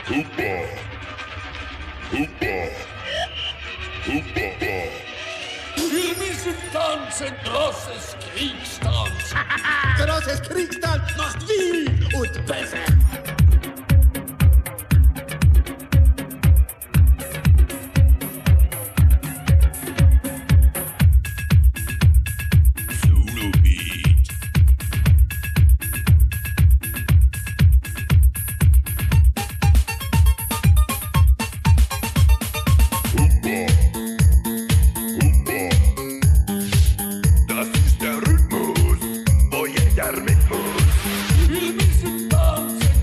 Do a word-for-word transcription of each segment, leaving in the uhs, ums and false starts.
Huppa. Huppa. Huppa. Wir müssen tanzen, großes Kriegstanz. Großes Kriegstanz macht wild und böse. Zulu Beat. Huppa. Huppa. Das ist der Rhythmus, wo jeder mit muss. Wir müssen tanzen.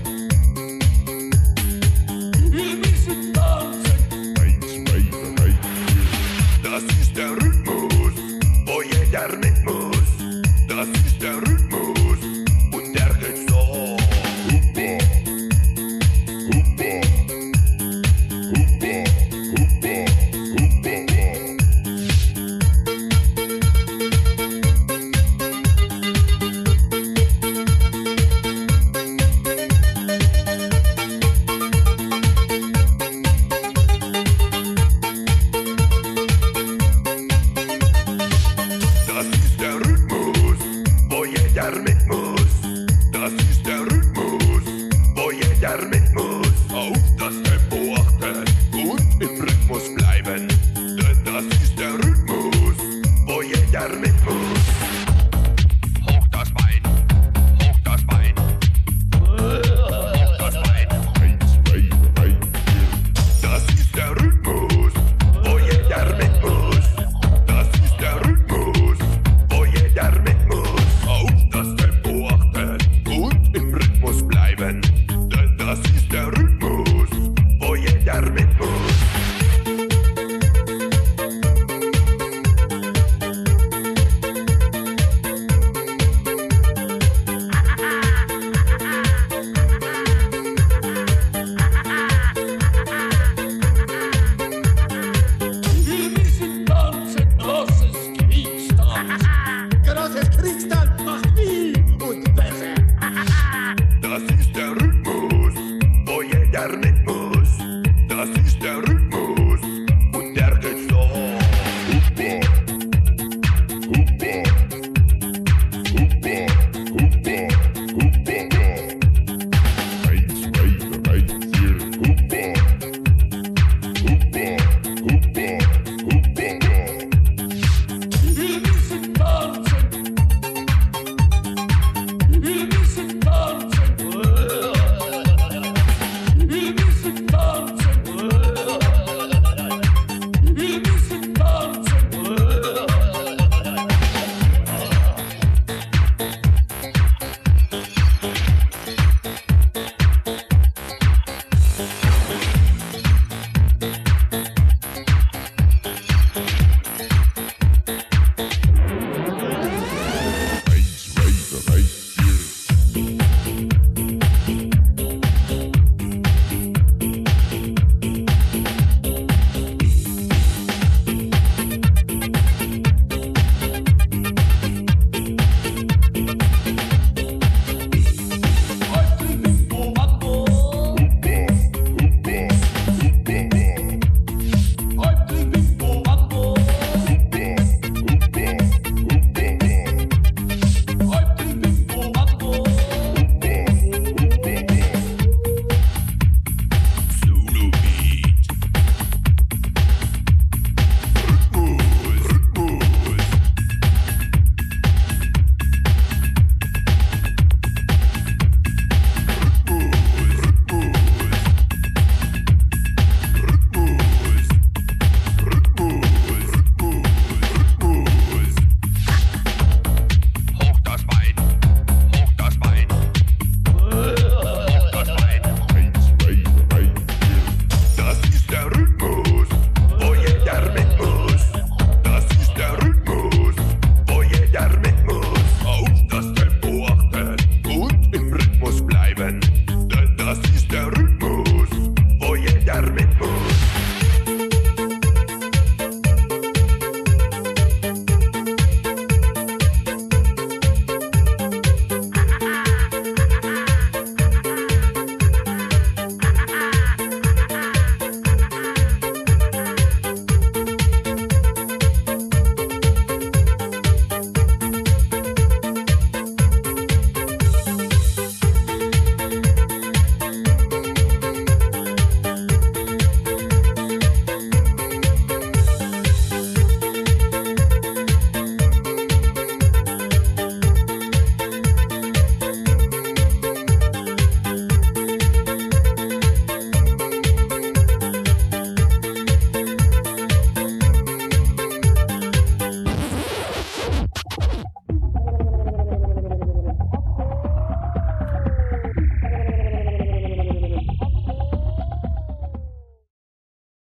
Wir müssen tanzen. Eins, zwei, drei, vier. Das ist der Rhythmus, wo jeder mit muss. Das ist der Rhythmus und der geht so. Huppa. Huppa. Huppa. Huppa. Huppa. Das ist der Rhythmus, wo jeder mit muss. Das ist der Rhythmus, wo jeder mit muss.